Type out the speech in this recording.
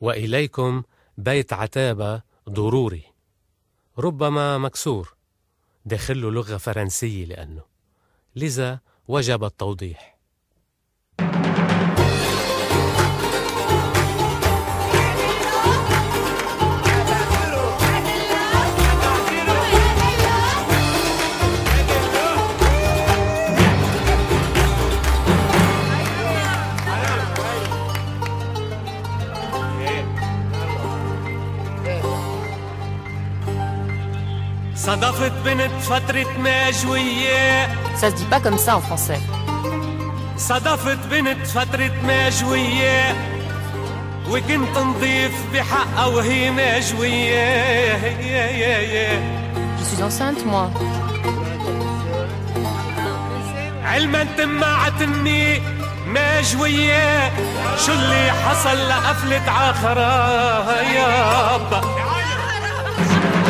وإليكم بيت عتابة ضروري، ربما مكسور، داخله لغة فرنسية لأنه، لذا وجب التوضيح. صدفت بنت فترة ماجوية. Ça se dit pas comme ça en français. صدفت بنت فترة ماجوية وكنت نضيف بحقها وهي ماجوية. Je suis enceinte moi. علما تمعتني ماجوية، شو اللي حصل لقفلت عخرا يابا.